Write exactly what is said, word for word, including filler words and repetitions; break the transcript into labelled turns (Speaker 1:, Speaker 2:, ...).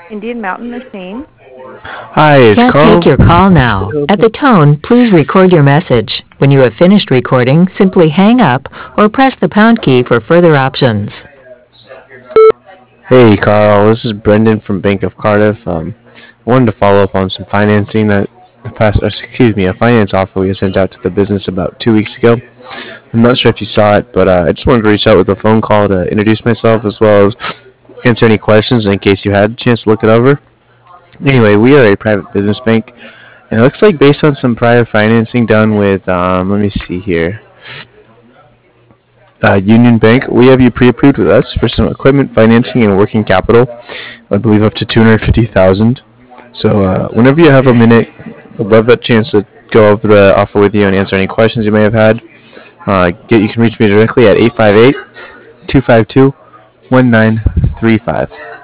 Speaker 1: Indian Mountain Machine.
Speaker 2: Hi, it's
Speaker 3: Can't
Speaker 2: Carl.
Speaker 3: take your call now. At the tone, please record your message. When you have finished recording, simply hang up or press the pound key for further options.
Speaker 2: Hey, Carl. This is Brendan from Bank of Cardiff. Um, I wanted to follow up on some financing that, pass, excuse me, a finance offer we sent out to the business about two weeks ago. I'm not sure if you saw it, but uh, I just wanted to reach out with a phone call to introduce myself as well as answer any questions in case you had a chance to look it over. Anyway, we are a private business bank, and it looks like based on some prior financing done with, um, let me see here, uh, Union Bank, we have you pre-approved with us for some equipment financing and working capital. I believe up to two hundred fifty thousand. So uh, whenever you have a minute, I'd love that chance to go over the offer with you and answer any questions you may have had. Uh, get, you can reach me directly at eight five eight, two five two, one nine three five.